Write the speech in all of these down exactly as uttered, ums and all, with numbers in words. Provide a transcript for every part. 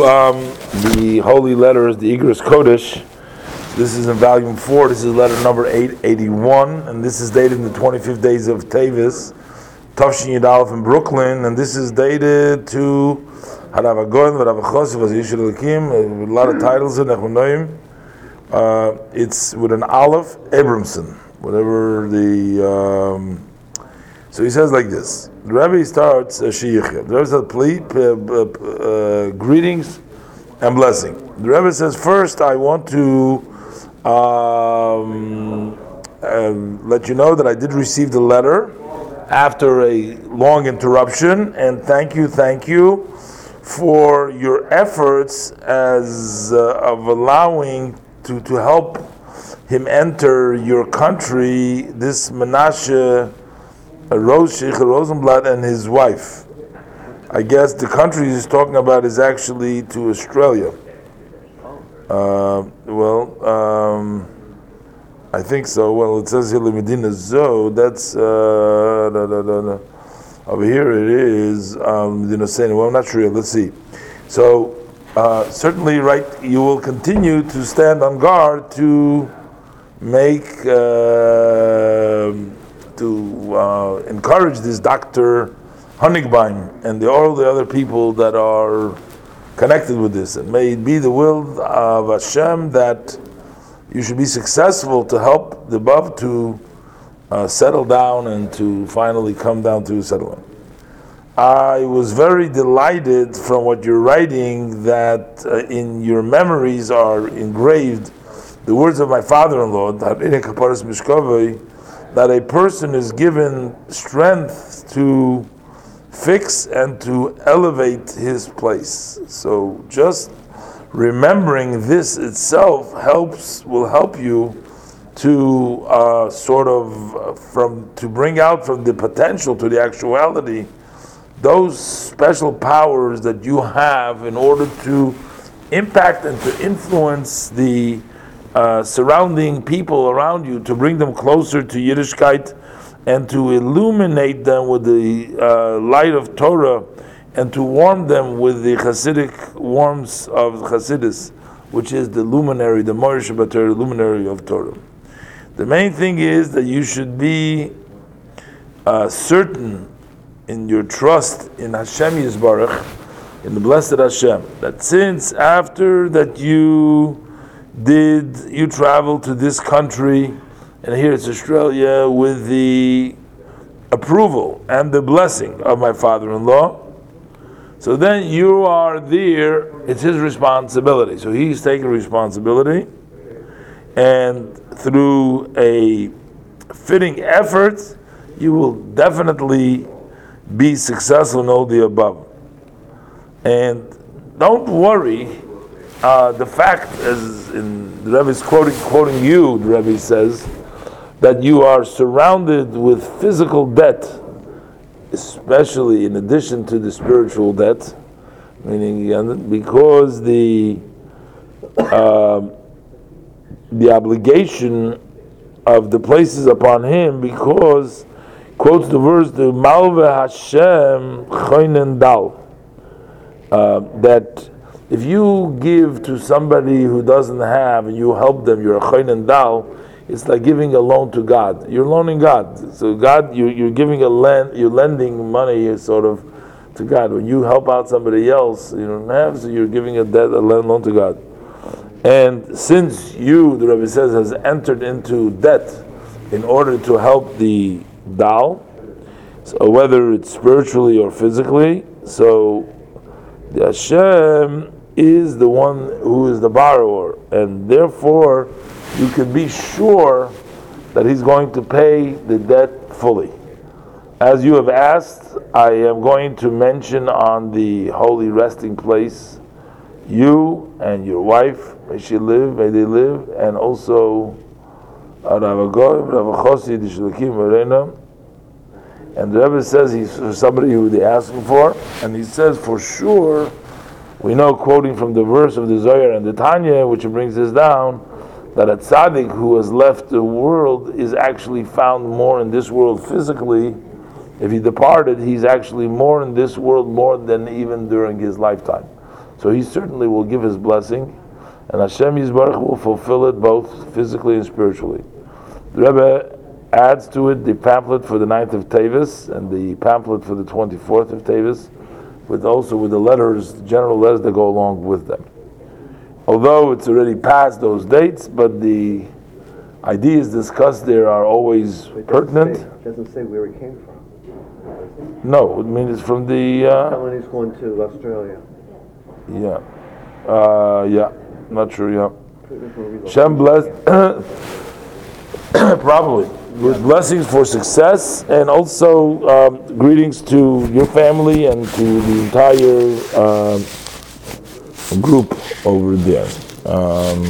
um, the holy letters, the Igros Kodesh. This is in volume four. This is letter number eight eighty-one, and this is dated in the twenty-fifth days of Tevis, Tavshin Yud Aleph in Brooklyn, and this is dated to Harav Agon, Harav Chosif, Yishul Lakim, with a lot of titles in Echmonoim. Uh, it's with an Aleph, Abramson, whatever the. Um, so he says like this. The Rebbe starts a Shiyichya. The Rebbe says, please, uh, uh, uh, greetings and blessing. The Rebbe says, first I want to um, uh, let you know that I did receive the letter after a long interruption, and thank you, thank you for your efforts as uh, of allowing to, to help him enter your country, this Menashe Rose Sheikh Rosenblatt and his wife. I guess the country he's talking about is actually to Australia. Uh, well, um, I think so. Well, it says here Medina Zo. That's uh, da, da, da, da. Over here it is um, Medina Saying. Well, I'm not sure. Let's see. So uh, certainly, right. You will continue to stand on guard to make. Uh, to uh, encourage this Doctor Honigbein and the, all the other people that are connected with this. And may it be the will of Hashem that you should be successful to help the above to uh, settle down and to finally come down to a settlement. I was very delighted from what you're writing that uh, in your memories are engraved the words of my father-in-law, that a person is given strength to fix and to elevate his place. So just remembering this itself helps will help you to uh, sort of uh, from to bring out from the potential to the actuality those special powers that you have in order to impact and to influence the Uh, surrounding people around you, to bring them closer to Yiddishkeit and to illuminate them with the uh, light of Torah and to warm them with the Hasidic warmth of Hasidus, which is the luminary, the Moir Shabbatar luminary of Torah. The main thing is that you should be uh, certain in your trust in Hashem Yisbarach, in the blessed Hashem, that since after that you did you travel to this country, and here it's Australia, with the approval and the blessing of my father-in-law, so then you are there, it's his responsibility. So he's taking responsibility, and through a fitting effort, you will definitely be successful in all the above. And don't worry. Uh, the fact, as in the Rebbe is quoting, quoting you, the Rebbe says that you are surrounded with physical debt, especially in addition to the spiritual debt, meaning because the uh, the obligation of the places upon him, because quotes the verse the Malve Hashem Choinen Dal, uh, that if you give to somebody who doesn't have and you help them, you're a choin and dal, it's like giving a loan to God. You're loaning God. So God, you're, you're giving a lend, you're lending money sort of to God. When you help out somebody else, you don't have, so you're giving a debt, a loan to God. And since you, the Rebbe says, has entered into debt in order to help the dal, so whether it's spiritually or physically, so the Hashem is the one who is the borrower, and therefore you can be sure that he's going to pay the debt fully. As you have asked, I am going to mention on the holy resting place you and your wife, may she live, may they live, and also Rav Goy, Rav Chosi, the Shlukim Arena. And the Rebbe says he's somebody who they're asking for, and he says for sure, we know, quoting from the verse of the Zohar and the Tanya, which brings this down, that a tzaddik who has left the world is actually found more in this world physically. If he departed, he's actually more in this world more than even during his lifetime. So he certainly will give his blessing, and Hashem Yisbarach will fulfill it both physically and spiritually. The Rebbe adds to it the pamphlet for the ninth of Tevis and the pamphlet for the twenty-fourth of Tevis, with also with the letters, the general letters that go along with them. Although it's already past those dates, but the ideas discussed there are always it pertinent. Say, it doesn't say where it came from. No, it means it's from the. Uh, Someone who's going to Australia. Yeah, uh, yeah, not sure. Yeah, Shem blessed, probably with blessings for success, and also um, greetings to your family and to the entire uh, group over there. Um,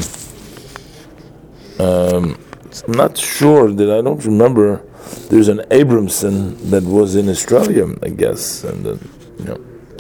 um, I'm not sure that I don't remember. There's an Abramson that was in Australia, I guess, and uh, you know.